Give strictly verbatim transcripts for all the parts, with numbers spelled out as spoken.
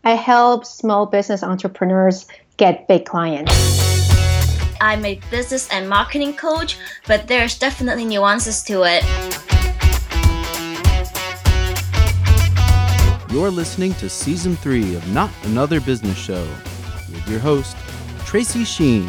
I help small business entrepreneurs get big clients. I'm a business and marketing coach, but there's definitely nuances to it. You're listening to Season three of Not Another Business Show with your host, Tracy Sheen.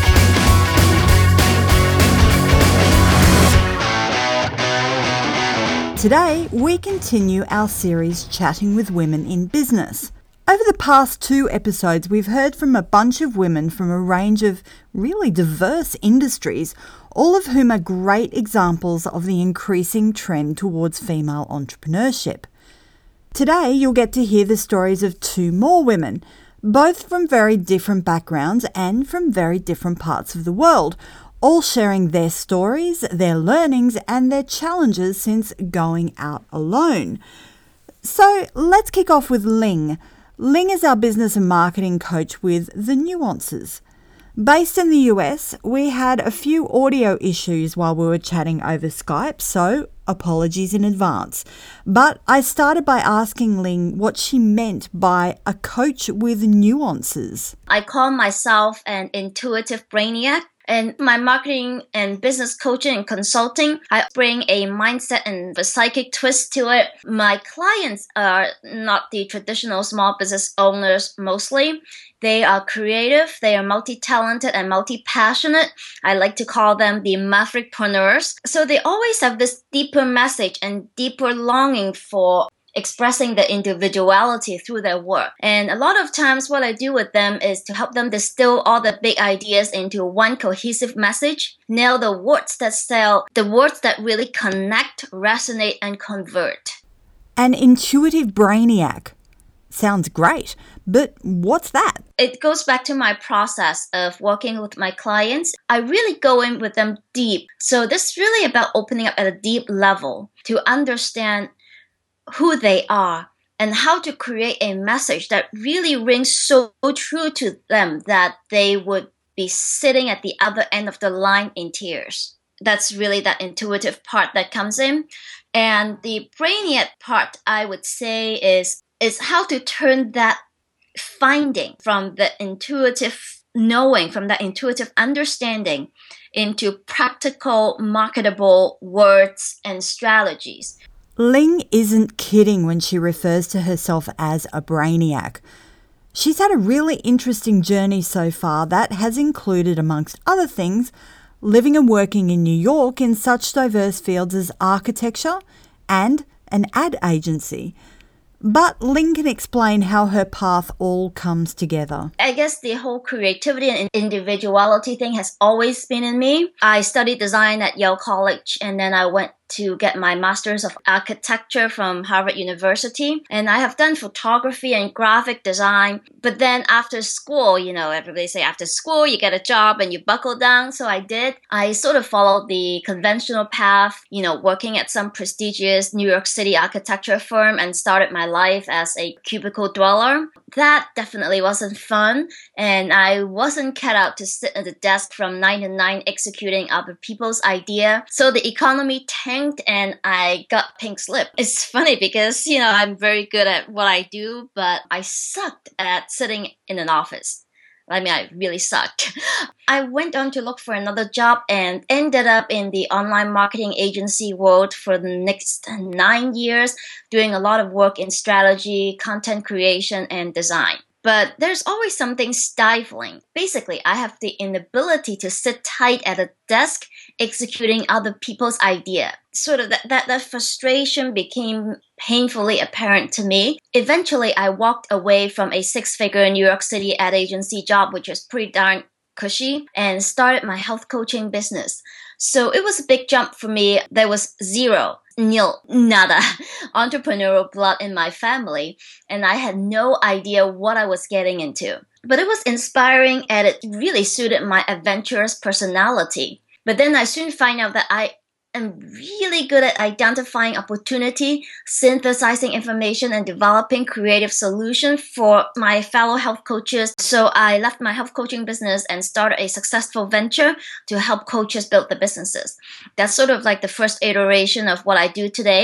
Today, we continue our series Chatting with Women in Business. Over the past two episodes, we've heard from a bunch of women from a range of really diverse industries, all of whom are great examples of the increasing trend towards female entrepreneurship. Today, you'll get to hear the stories of two more women, both from very different backgrounds and from very different parts of the world, all sharing their stories, their learnings, and their challenges since going out alone. So let's kick off with Ling. Ling is our business and marketing coach with The Nuances. Based in the U S, we had a few audio issues while we were chatting over Skype, so apologies in advance. But I started by asking Ling what she meant by a coach with nuances. I call myself an intuitive brainiac. In my marketing and business coaching and consulting, I bring a mindset and a psychic twist to it. My clients are not the traditional small business owners mostly. They are creative, they are multi-talented and multi-passionate. I like to call them the maverickpreneurs. So they always have this deeper message and deeper longing for expressing their individuality through their work. And a lot of times what I do with them is to help them distill all the big ideas into one cohesive message, nail the words that sell, the words that really connect, resonate, and convert. An intuitive brainiac. Sounds great, but what's that? It goes back to my process of working with my clients. I really go in with them deep. So this is really about opening up at a deep level to understand who they are and how to create a message that really rings so true to them that they would be sitting at the other end of the line in tears. That's really that intuitive part that comes in. And the brainiac part, I would say, is, is how to turn that finding from the intuitive knowing, from that intuitive understanding into practical, marketable words and strategies. Ling isn't kidding when she refers to herself as a brainiac. She's had a really interesting journey so far that has included, amongst other things, living and working in New York in such diverse fields as architecture and an ad agency. But Ling can explain how her path all comes together. I guess the whole creativity and individuality thing has always been in me. I studied design at Yale College, and then I went to get my master's of architecture from Harvard University. And I have done photography and graphic design. But then after school, you know, everybody say after school, you get a job and you buckle down. So I did. I sort of followed the conventional path, you know, working at some prestigious New York City architecture firm and started my life as a cubicle dweller. That definitely wasn't fun. And I wasn't cut out to sit at the desk from nine to nine executing other people's idea. So the economy tanked and I got pink slip. It's funny because, you know, I'm very good at what I do, but I sucked at sitting in an office. I mean, I really sucked. I went on to look for another job and ended up in the online marketing agency world for the next nine years, doing a lot of work in strategy, content creation, and design. But there's always something stifling. Basically, I have the inability to sit tight at a desk executing other people's idea. Sort of that, that, that frustration became painfully apparent to me. Eventually, I walked away from a six-figure New York City ad agency job, which was pretty darn cushy, and started my health coaching business. So it was a big jump for me. There was zero, nil, nada entrepreneurial blood in my family, and I had no idea what I was getting into. But it was inspiring and it really suited my adventurous personality. But then I soon find out that I am really good at identifying opportunity, synthesizing information, and developing creative solutions for my fellow health coaches. So I left my health coaching business and started a successful venture to help coaches build the businesses. That's sort of like the first iteration of what I do today.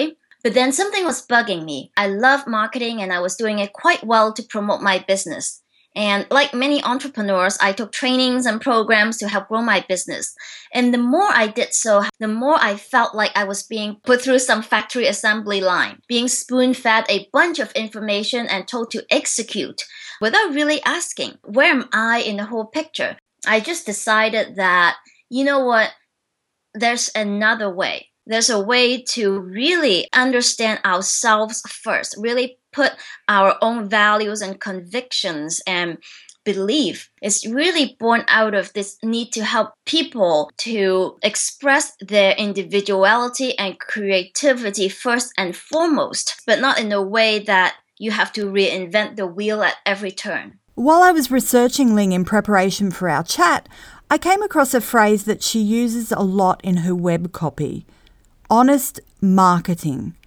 But then something was bugging me. I love marketing and I was doing it quite well to promote my business. And like many entrepreneurs, I took trainings and programs to help grow my business. And the more I did so, the more I felt like I was being put through some factory assembly line, being spoon-fed a bunch of information and told to execute without really asking, where am I in the whole picture? I just decided that, you know what, there's another way. There's a way to really understand ourselves first, really put our own values and convictions and belief. It's really born out of this need to help people to express their individuality and creativity first and foremost, but not in a way that you have to reinvent the wheel at every turn. While I was researching Ling in preparation for our chat, I came across a phrase that she uses a lot in her web copy. Honest marketing.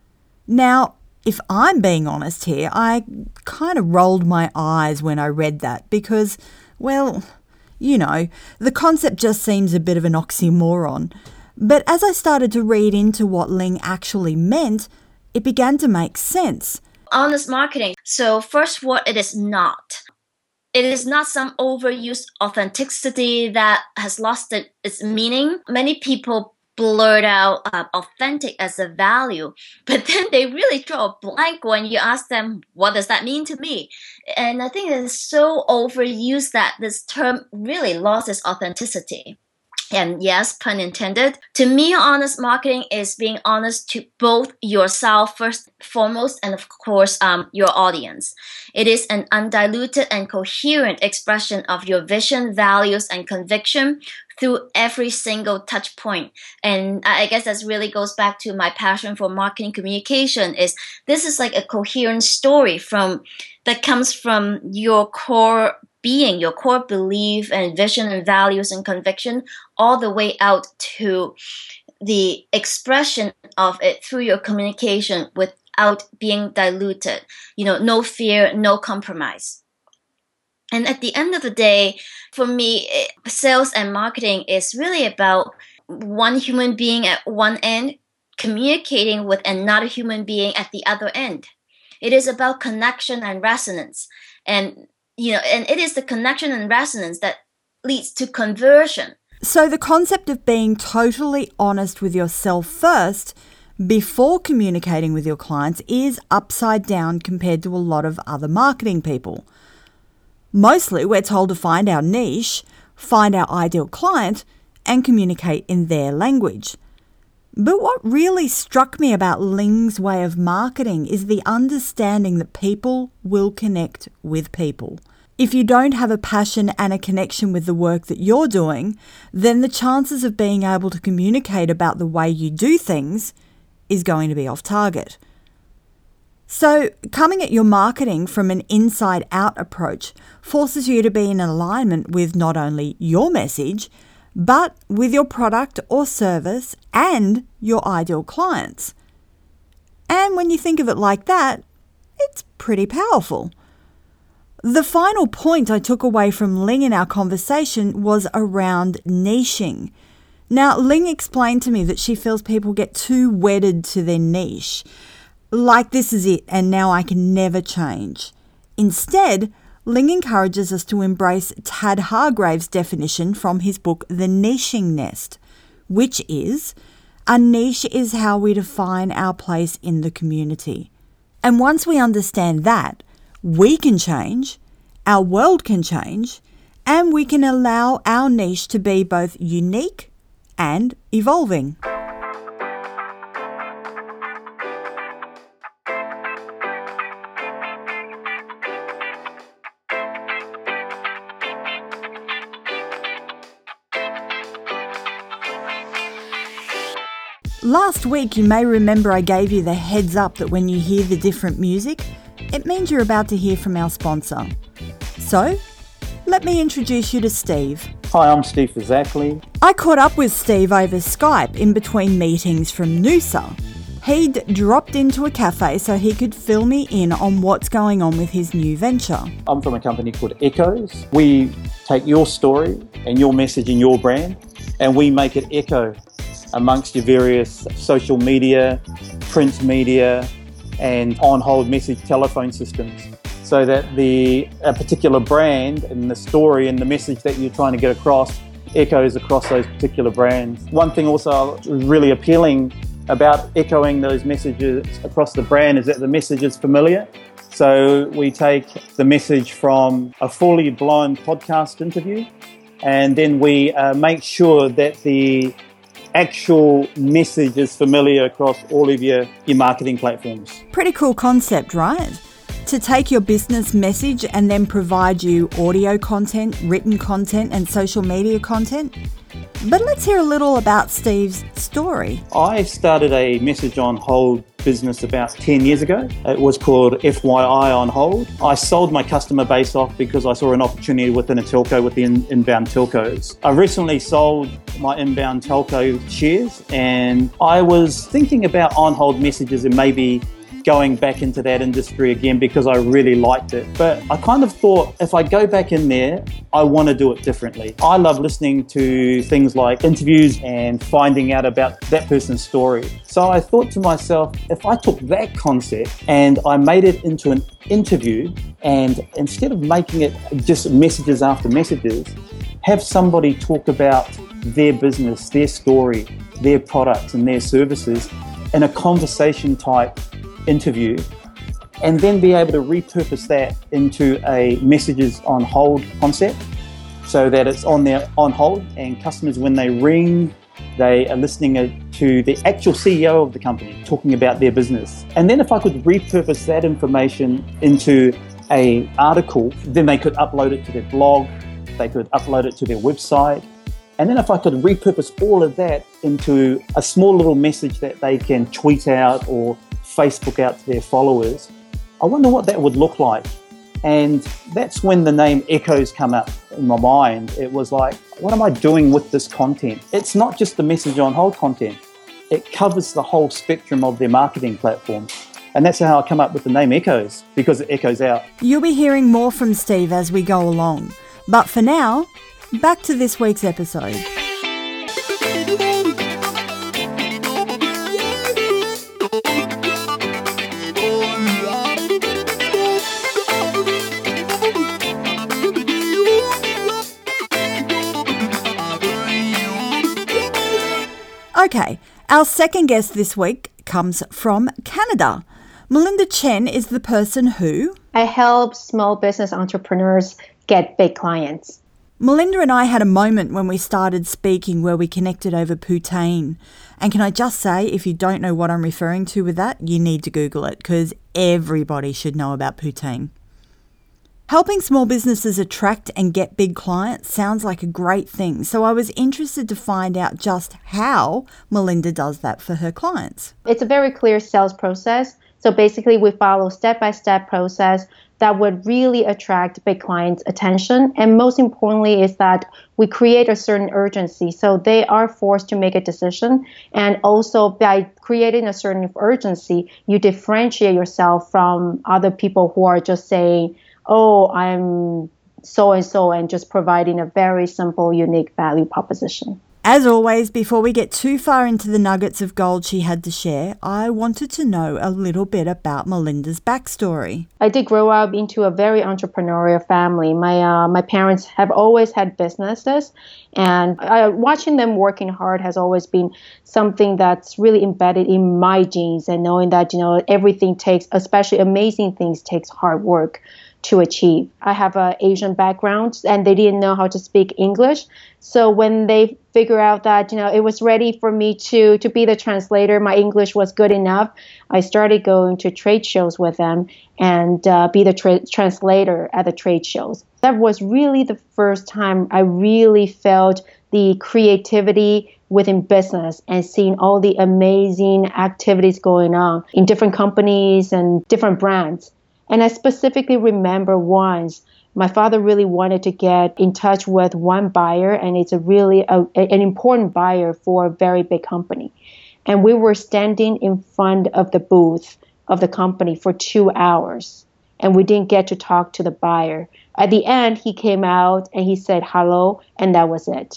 Now, if I'm being honest here, I kind of rolled my eyes when I read that because, well, you know, the concept just seems a bit of an oxymoron. But as I started to read into what Ling actually meant, it began to make sense. Honest marketing. So first, what it is not. It is not some overused authenticity that has lost it, its meaning. Many people blurt out uh, authentic as a value, but then they really draw a blank when you ask them, what does that mean to me? And I think it is so overused that this term really lost its authenticity. And yes, pun intended. To me, honest marketing is being honest to both yourself first and foremost, and of course, um, your audience. It is an undiluted and coherent expression of your vision, values, and conviction through every single touch point. And I guess that really goes back to my passion for marketing communication. Is this is like a coherent story from that comes from your core being, your core belief and vision and values and conviction, all the way out to the expression of it through your communication without being diluted. You know, no fear, no compromise. And at the end of the day, for me, sales and marketing is really about one human being at one end communicating with another human being at the other end. It is about connection and resonance. And You know, and it is the connection and resonance that leads to conversion. So the concept of being totally honest with yourself first before communicating with your clients is upside down compared to a lot of other marketing people. Mostly we're told to find our niche, find our ideal client, and communicate in their language. But what really struck me about Ling's way of marketing is the understanding that people will connect with people. If you don't have a passion and a connection with the work that you're doing, then the chances of being able to communicate about the way you do things is going to be off target. So, coming at your marketing from an inside-out approach forces you to be in alignment with not only your message, but with your product or service and your ideal clients. And when you think of it like that, it's pretty powerful. The final point I took away from Ling in our conversation was around niching. Now, Ling explained to me that she feels people get too wedded to their niche. Like this is it and now I can never change. Instead, Ling encourages us to embrace Tad Hargrave's definition from his book The Niching Nest, which is, a niche is how we define our place in the community. And once we understand that, we can change, our world can change, and we can allow our niche to be both unique and evolving. Last week, you may remember I gave you the heads up that when you hear the different music, it means you're about to hear from our sponsor. So, let me introduce you to Steve. Hi, I'm Steve Fazakli. I caught up with Steve over Skype in between meetings from Noosa. He'd dropped into a cafe so he could fill me in on what's going on with his new venture. I'm from a company called Echoes. We take your story and your message and your brand, and we make it echo amongst your various social media print media and on-hold message telephone systems, so that the a particular brand and the story and the message that you're trying to get across echoes across those particular brands. One thing also really appealing about echoing those messages across the brand is that the message is familiar. So we take the message from a fully blown podcast interview, and then we uh, make sure that the actual message is familiar across all of your, your marketing platforms. Pretty cool concept, right? To take your business message and then provide you audio content, written content, and social media content. But let's hear a little about Steve's story. I started a message on hold business about ten years ago. It was called F Y I on hold. I sold my customer base off because I saw an opportunity within a telco with the in- inbound telcos. I recently sold my inbound telco shares, and I was thinking about on hold messages and maybe going back into that industry again because I really liked it. But I kind of thought if I go back in there, I want to do it differently. I love listening to things like interviews and finding out about that person's story. So I thought to myself, if I took that concept and I made it into an interview, and instead of making it just messages after messages, have somebody talk about their business, their story, their products and their services in a conversation type interview, and then be able to repurpose that into a messages on hold concept, so that it's on there on hold, and customers, when they ring, they are listening to the actual C E O of the company talking about their business. And then if I could repurpose that information into a article, then they could upload it to their blog, they could upload it to their website. And then if I could repurpose all of that into a small little message that they can tweet out or Facebook out to their followers, I wonder what that would look like. And that's when the name Echoes come up in my mind. It was like, what am I doing with this content? It's not just the message on hold content. It covers the whole spectrum of their marketing platform. And that's how I come up with the name Echoes, because it echoes out. You'll be hearing more from Steve as we go along. But for now, back to this week's episode. Okay, our second guest this week comes from Canada. Melinda Chen is the person who... I help small business entrepreneurs get big clients. Melinda and I had a moment when we started speaking where we connected over Poutine. And can I just say, if you don't know what I'm referring to with that, you need to Google it, because everybody should know about Poutine. Helping small businesses attract and get big clients sounds like a great thing, so I was interested to find out just how Melinda does that for her clients. It's a very clear sales process. So basically, we follow step-by-step process that would really attract big clients' attention. And most importantly is that we create a certain urgency. So they are forced to make a decision. And also by creating a certain urgency, you differentiate yourself from other people who are just saying, oh, I'm so-and-so, and just providing a very simple, unique value proposition. As always, before we get too far into the nuggets of gold she had to share, I wanted to know a little bit about Melinda's backstory. I did grow up into a very entrepreneurial family. My uh, my parents have always had businesses, and uh, watching them working hard has always been something that's really embedded in my genes, and knowing that, you know, everything takes, especially amazing things, takes hard work to achieve. I have an Asian background, and they didn't know how to speak English. So when they figure out that, you know, it was ready for me to, to be the translator, my English was good enough, I started going to trade shows with them and uh, be the tra- translator at the trade shows. That was really the first time I really felt the creativity within business and seeing all the amazing activities going on in different companies and different brands. And I specifically remember once my father really wanted to get in touch with one buyer, and it's a really a, an important buyer for a very big company. And we were standing in front of the booth of the company for two hours, and we didn't get to talk to the buyer. At the end, he came out and he said hello, and that was it.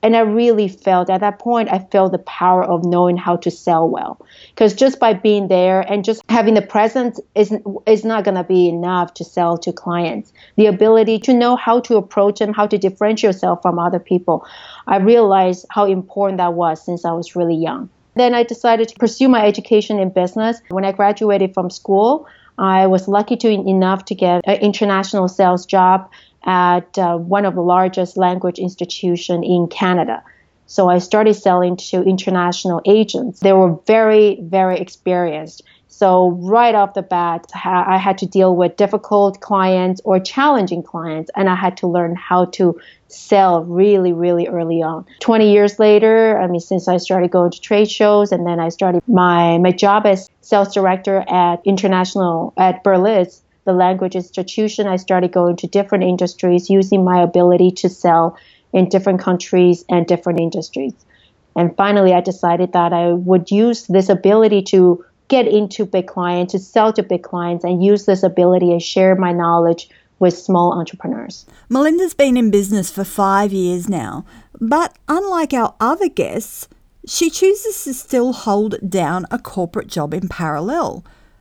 And I really felt at that point, I felt the power of knowing how to sell well. Because just by being there and just having the presence is, is not going to be enough to sell to clients. The ability to know how to approach them, how to differentiate yourself from other people. I realized how important that was since I was really young. Then I decided to pursue my education in business. When I graduated from school, I was lucky to enough to get an international sales job at uh, one of the largest language institutions in Canada. So I started selling to international agents. They were very, very experienced. So right off the bat, I had to deal with difficult clients or challenging clients, and I had to learn how to sell really, really early on. twenty years later, I mean, since I started going to trade shows, and then I started my, my job as sales director at international, at Berlitz, the language institution, I started going to different industries using my ability to sell in different countries and different industries. And finally, I decided that I would use this ability to get into big clients, to sell to big clients, and use this ability and share my knowledge with small entrepreneurs. Melinda's been in business for five years now, but unlike our other guests, she chooses to still hold down a corporate job in parallel.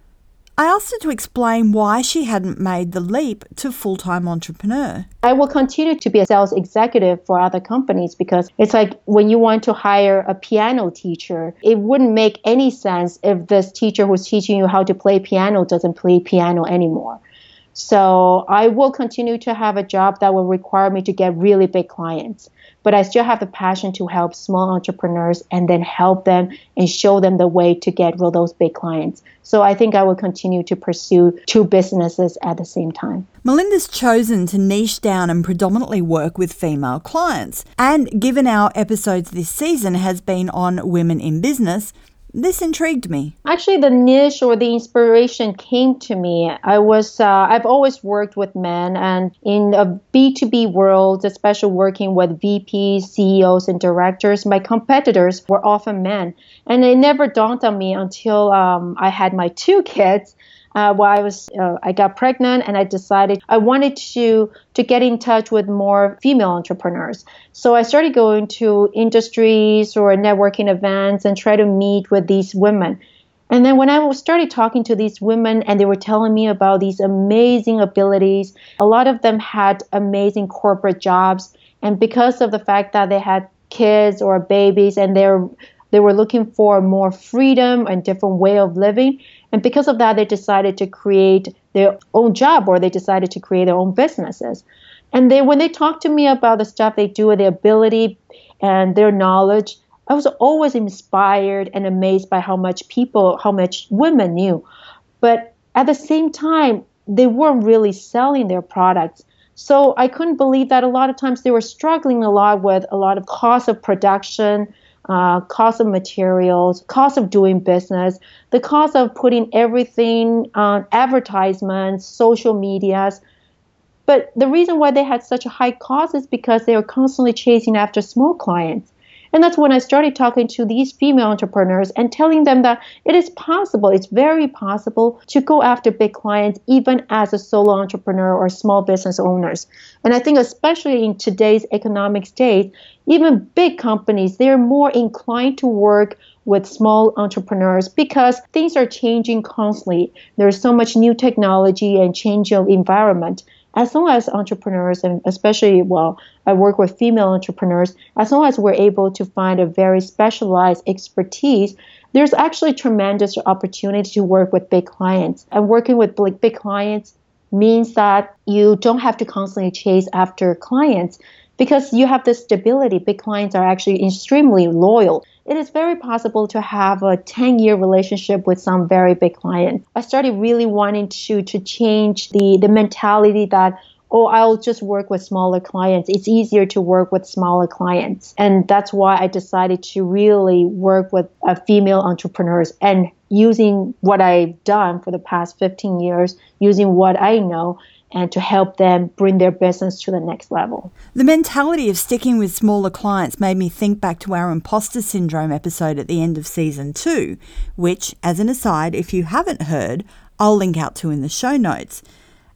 I asked her to explain why she hadn't made the leap to full-time entrepreneur. I will continue to be a sales executive for other companies because it's like when you want to hire a piano teacher, it wouldn't make any sense if this teacher who's teaching you how to play piano doesn't play piano anymore. So I will continue to have a job that will require me to get really big clients. But I still have the passion to help small entrepreneurs and then help them and show them the way to get rid of those big clients. So I think I will continue to pursue two businesses at the same time. Melinda's chosen to niche down and predominantly work with female clients. And given our episodes this season has been on women in business, this intrigued me. Actually, the niche or the inspiration came to me. I was, uh, I've always worked with men, and in a B two B world, especially working with V Ps, C E Os, and directors, my competitors were often men. And it never dawned on me until um, I had my two kids. Uh, while I was, uh, I got pregnant, and I decided I wanted to to get in touch with more female entrepreneurs. So I started going to industries or networking events and try to meet with these women. And then when I started talking to these women, and they were telling me about these amazing abilities, a lot of them had amazing corporate jobs, and because of the fact that they had kids or babies, and they're they were looking for more freedom and different way of living. And because of that, they decided to create their own job, or they decided to create their own businesses. And they, when they talked to me about the stuff they do, their ability and their knowledge, I was always inspired and amazed by how much people, how much women knew. But at the same time, they weren't really selling their products. So I couldn't believe that a lot of times they were struggling a lot with a lot of cost of production, Uh, cost of materials, cost of doing business, the cost of putting everything on advertisements, social medias. But the reason why they had such a high cost is because they were constantly chasing after small clients. And that's when I started talking to these female entrepreneurs and telling them that it is possible, it's very possible to go after big clients even as a solo entrepreneur or small business owners. And I think especially in today's economic state, even big companies, they're more inclined to work with small entrepreneurs because things are changing constantly. There's so much new technology and change of environment. As long as entrepreneurs, and especially, well, I work with female entrepreneurs, as long as we're able to find a very specialized expertise, there's actually tremendous opportunity to work with big clients. And working with big clients means that you don't have to constantly chase after clients because you have this stability. Big clients are actually extremely loyal. It is very possible to have a ten-year relationship with some very big client. I started really wanting to to change the, the mentality that, oh, I'll just work with smaller clients. It's easier to work with smaller clients. And that's why I decided to really work with uh, female entrepreneurs and using what I've done for the past fifteen years, using what I know, and to help them bring their business to the next level. The mentality of sticking with smaller clients made me think back to our imposter syndrome episode at the end of season two, which, as an aside, if you haven't heard, I'll link out to in the show notes.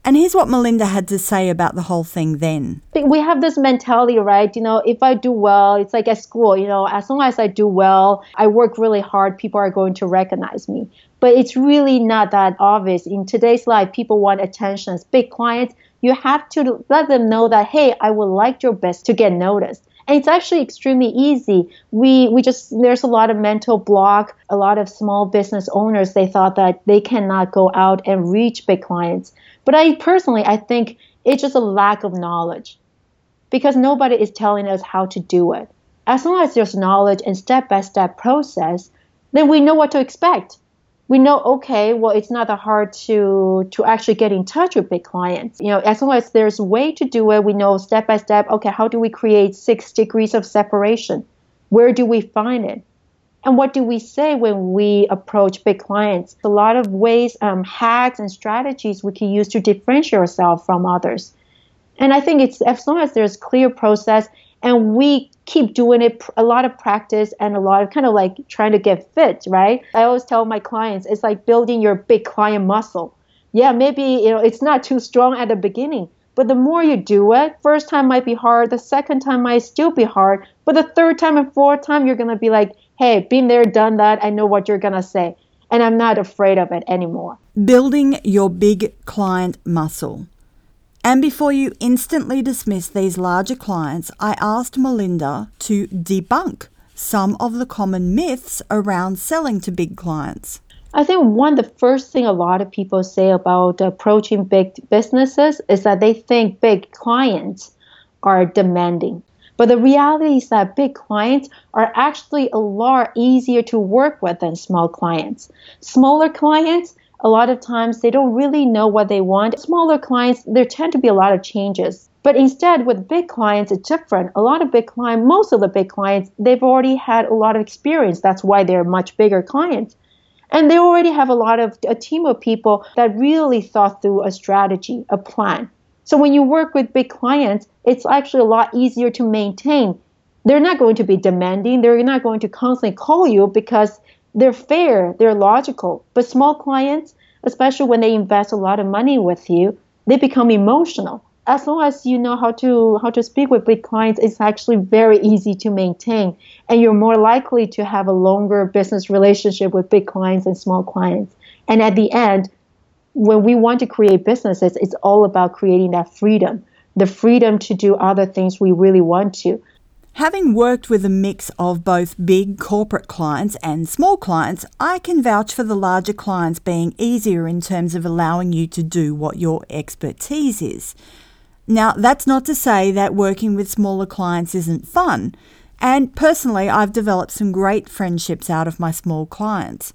And here's what Melinda had to say about the whole thing then. We have this mentality, right? You know, if I do well, it's like at school, you know, as long as I do well, I work really hard, people are going to recognize me. But it's really not that obvious. In today's life, people want attention. As big clients, you have to let them know that, hey, I would like your best to get noticed. And it's actually extremely easy. We we just, there's a lot of mental block. A lot of small business owners, they thought that they cannot go out and reach big clients. But I personally, I think it's just a lack of knowledge because nobody is telling us how to do it. As long as there's knowledge and step-by-step process, then we know what to expect. We know, okay, well, it's not that hard to, to actually get in touch with big clients. You know, as long as there's a way to do it, we know step by step, okay, how do we create six degrees of separation? Where do we find it? And what do we say when we approach big clients? A lot of ways, um, hacks and strategies we can use to differentiate ourselves from others. And I think it's as long as there's clear process and we keep doing it, a lot of practice and a lot of kind of like trying to get fit, right? I always tell my clients, it's like building your big client muscle. Yeah, maybe, you know, it's not too strong at the beginning, but the more you do it, first time might be hard, the second time might still be hard, but the third time and fourth time, you're going to be like, hey, been there, done that, I know what you're going to say. And I'm not afraid of it anymore. Building your big client muscle. And before you instantly dismiss these larger clients, I asked Melinda to debunk some of the common myths around selling to big clients. I think one of the first thing a lot of people say about approaching big businesses is that they think big clients are demanding. But the reality is that big clients are actually a lot easier to work with than small clients. Smaller clients, a lot of times they don't really know what they want. Smaller clients, there tend to be a lot of changes. But instead, with big clients, it's different. A lot of big clients, most of the big clients, they've already had a lot of experience. That's why they're much bigger clients. And they already have a lot of a team of people that really thought through a strategy, a plan. So when you work with big clients, it's actually a lot easier to maintain. They're not going to be demanding. They're not going to constantly call you because they're fair, they're logical. But small clients, especially when they invest a lot of money with you, they become emotional. As long as you know how to how to speak with big clients, it's actually very easy to maintain. And you're more likely to have a longer business relationship with big clients and small clients. And at the end, when we want to create businesses, it's all about creating that freedom, the freedom to do other things we really want to. Having worked with a mix of both big corporate clients and small clients, I can vouch for the larger clients being easier in terms of allowing you to do what your expertise is. Now, that's not to say that working with smaller clients isn't fun. And personally, I've developed some great friendships out of my small clients.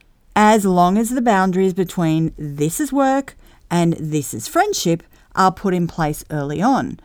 As long as the boundaries between this is work and this is friendship are put in place early on.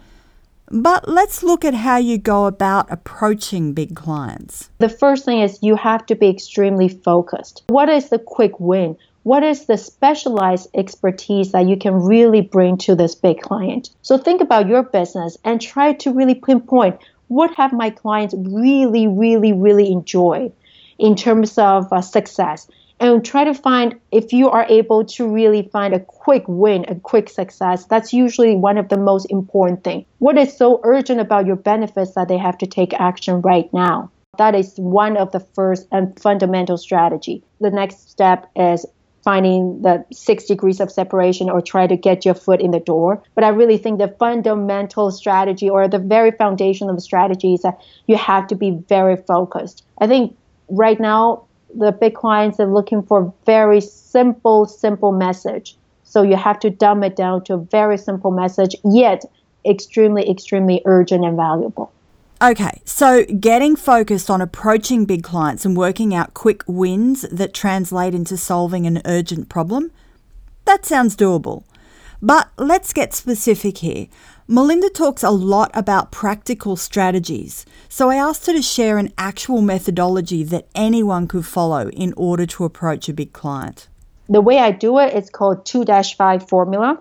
But let's look at how you go about approaching big clients. The first thing is you have to be extremely focused. What is the quick win? What is the specialized expertise that you can really bring to this big client? So think about your business and try to really pinpoint what have my clients really, really, really enjoyed in terms of uh, success. And try to find, if you are able to really find a quick win, a quick success, that's usually one of the most important things. What is so urgent about your benefits that they have to take action right now? That is one of the first and fundamental strategy. The next step is finding the six degrees of separation or try to get your foot in the door. But I really think the fundamental strategy or the very foundation of the strategy is that you have to be very focused. I think right now, the big clients are looking for very simple, simple message. So you have to dumb it down to a very simple message, yet extremely, extremely urgent and valuable. Okay, so getting focused on approaching big clients and working out quick wins that translate into solving an urgent problem, that sounds doable. But let's get specific here. Melinda talks a lot about practical strategies, so I asked her to share an actual methodology that anyone could follow in order to approach a big client. The way I do it is called two dash five formula.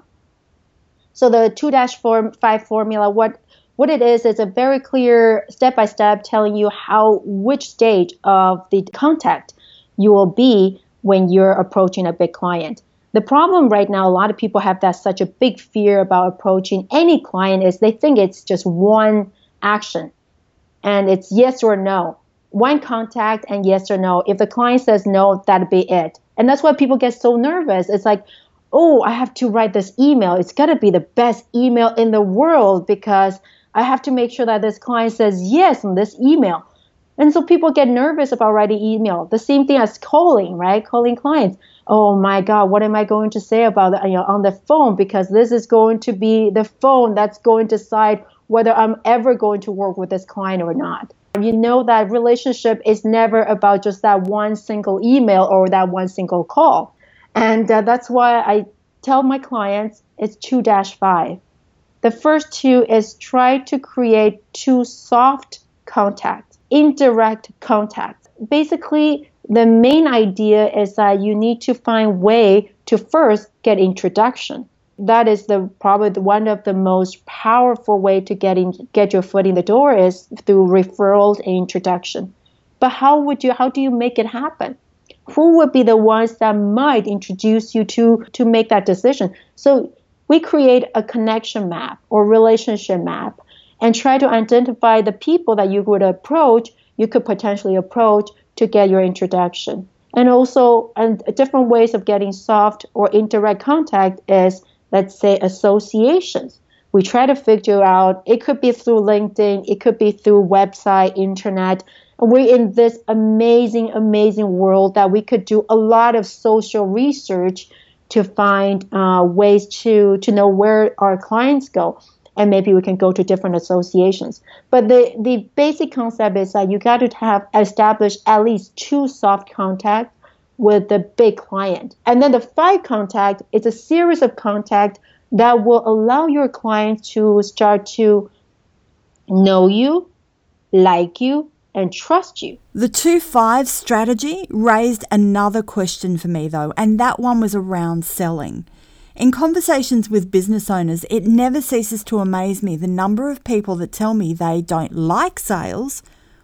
So the two dash five formula, what what it is, is a very clear step-by-step telling you how, which stage of the contact you will be when you're approaching a big client. The problem right now, a lot of people have that such a big fear about approaching any client is they think it's just one action and it's yes or no. One contact and yes or no. If the client says no, that'd be it. And that's why people get so nervous. It's like, oh, I have to write this email. It's got to be the best email in the world because I have to make sure that this client says yes on this email. And so people get nervous about writing email. The same thing as calling, right? Calling clients. Oh my God, what am I going to say about that, you know, on the phone? Because this is going to be the phone that's going to decide whether I'm ever going to work with this client or not. You know that relationship is never about just that one single email or that one single call. And uh, that's why I tell my clients it's two dash five. The first two is try to create two soft contacts, indirect contacts. Basically, the main idea is that you need to find way to first get introduction. That is the probably the, one of the most powerful way to get in, get your foot in the door is through referrals and introduction. But how would you how do you make it happen? Who would be the ones that might introduce you to to make that decision? So we create a connection map or relationship map and try to identify the people that you would approach, you could potentially approach to get your introduction. And also, and different ways of getting soft or indirect contact is, let's say, associations. We try to figure out, it could be through LinkedIn, it could be through website, internet. And we're in this amazing, amazing world that we could do a lot of social research to find uh, ways to, to know where our clients go. And maybe we can go to different associations. But the, the basic concept is that you got to have established at least two soft contacts with the big client. And then the five contact is a series of contacts that will allow your clients to start to know you, like you, and trust you. The two five strategy raised another question for me though, and that one was around selling. In conversations with business owners, it never ceases to amaze me the number of people that tell me they don't like sales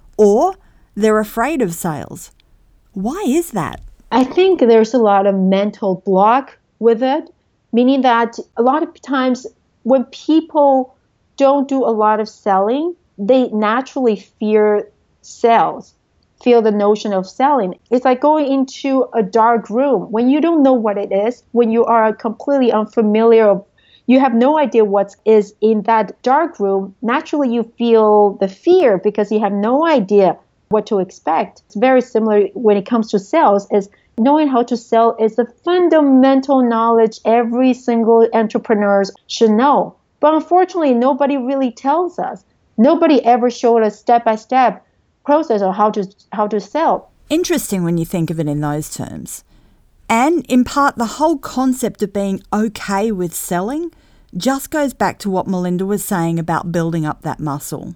or they're afraid of sales. Why is that? I think there's a lot of mental block with it, meaning that a lot of times when people don't do a lot of selling, they naturally fear sales. Feel the notion of selling. It's like going into a dark room when you don't know what it is, when you are completely unfamiliar, you have no idea what is in that dark room. Naturally, you feel the fear because you have no idea what to expect. It's very similar when it comes to sales. Is knowing how to sell is a fundamental knowledge every single entrepreneur should know. But unfortunately, nobody really tells us. Nobody ever showed us step-by-step process of how to how to sell. Interesting when you think of it in those terms. And in part, the whole concept of being okay with selling just goes back to what Melinda was saying about building up that muscle.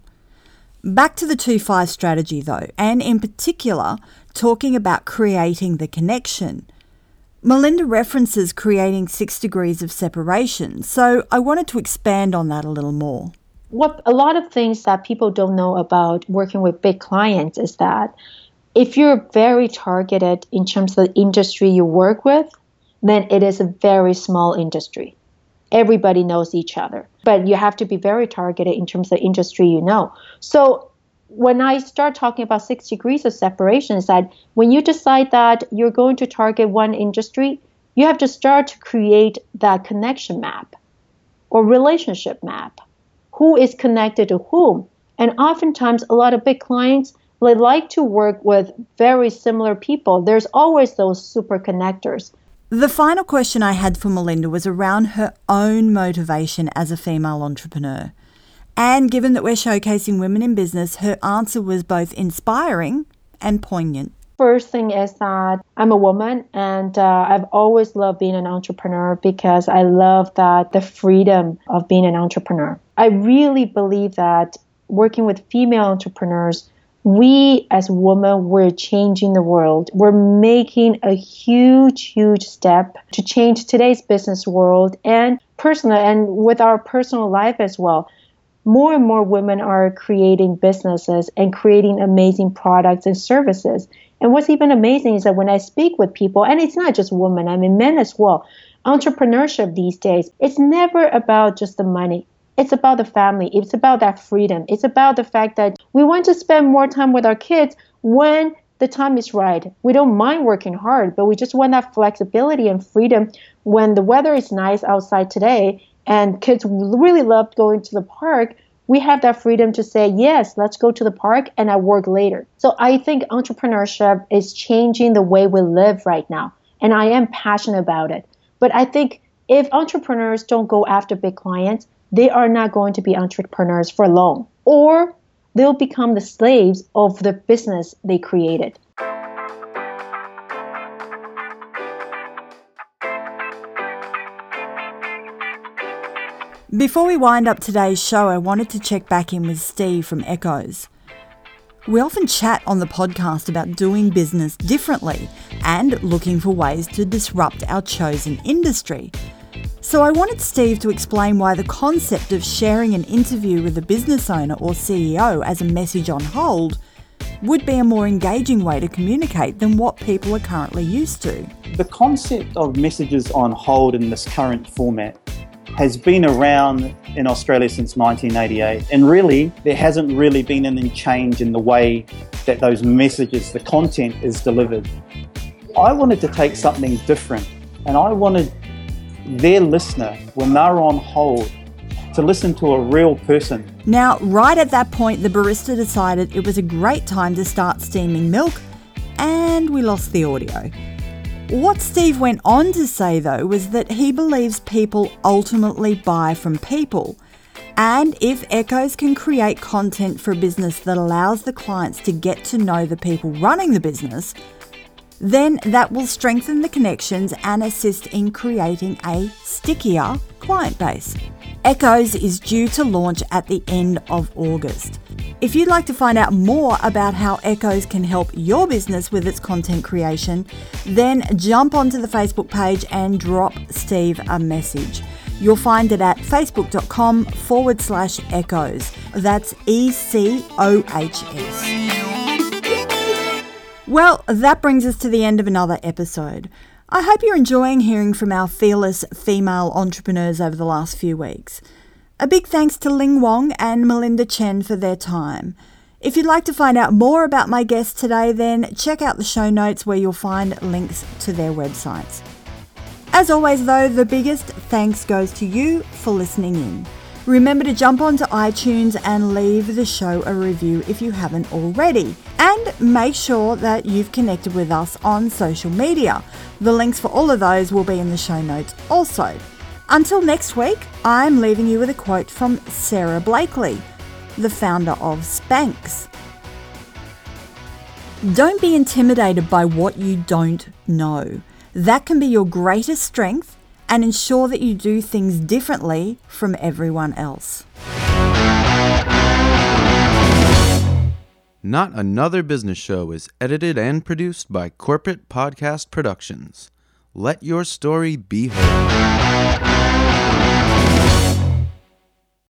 Back to the two five strategy though, and in particular, talking about creating the connection. Melinda references creating six degrees of separation, so I wanted to expand on that a little more. What a lot of things that people don't know about working with big clients is that if you're very targeted in terms of the industry you work with, then it is a very small industry. Everybody knows each other, but you have to be very targeted in terms of the industry you know. So when I start talking about six degrees of separation, is that when you decide that you're going to target one industry, you have to start to create that connection map or relationship map. Who is connected to whom? And oftentimes, a lot of big clients, they like to work with very similar people. There's always those super connectors. The final question I had for Melinda was around her own motivation as a female entrepreneur. And given that we're showcasing women in business, her answer was both inspiring and poignant. First thing is that I'm a woman, and uh, I've always loved being an entrepreneur because I love that the freedom of being an entrepreneur. I really believe that working with female entrepreneurs, we as women, we're changing the world. We're making a huge, huge step to change today's business world and personal, and with our personal life as well. more and more women are creating businesses and creating amazing products and services. And what's even amazing is that when I speak with people, and it's not just women, I mean men as well, entrepreneurship these days, it's never about just the money. It's about the family. It's about that freedom. It's about the fact that we want to spend more time with our kids when the time is right. We don't mind working hard, but we just want that flexibility and freedom when the weather is nice outside today and kids really love going to the park. We have that freedom to say, yes, let's go to the park and I work later. So I think entrepreneurship is changing the way we live right now. And I am passionate about it. But I think if entrepreneurs don't go after big clients, they are not going to be entrepreneurs for long, or they'll become the slaves of the business they created. Before we wind up today's show, I wanted to check back in with Steve from Echoes. We often chat on the podcast about doing business differently and looking for ways to disrupt our chosen industry. So I wanted Steve to explain why the concept of sharing an interview with a business owner or C E O as a message on hold would be a more engaging way to communicate than what people are currently used to. The concept of messages on hold in this current format has been around in Australia since nineteen eighty-eight, and really there hasn't really been any change in the way that those messages, the content is delivered. I wanted to take something different, and I wanted their listener, when they're on hold, to listen to a real person. Now, right at that point, the barista decided it was a great time to start steaming milk, and we lost the audio. What Steve went on to say, though, was that he believes people ultimately buy from people. And if Echoes can create content for a business that allows the clients to get to know the people running the business, then that will strengthen the connections and assist in creating a stickier client base. Echoes is due to launch at the end of August. If you'd like to find out more about how Echoes can help your business with its content creation, then jump onto the Facebook page and drop Steve a message. You'll find it at facebook.com forward slash echoes. That's E C O H S. Well, that brings us to the end of another episode. I hope you're enjoying hearing from our fearless female entrepreneurs over the last few weeks. A big thanks to Ling Wong and Melinda Chen for their time. If you'd like to find out more about my guests today, then check out the show notes where you'll find links to their websites. As always though, the biggest thanks goes to you for listening in. Remember to jump onto iTunes and leave the show a review if you haven't already. And make sure that you've connected with us on social media. The links for all of those will be in the show notes also. Until next week, I'm leaving you with a quote from Sarah Blakely, the founder of Spanx. Don't be intimidated by what you don't know. That can be your greatest strength, and ensure that you do things differently from everyone else. Not Another Business Show is edited and produced by Corporate Podcast Productions. Let your story be heard.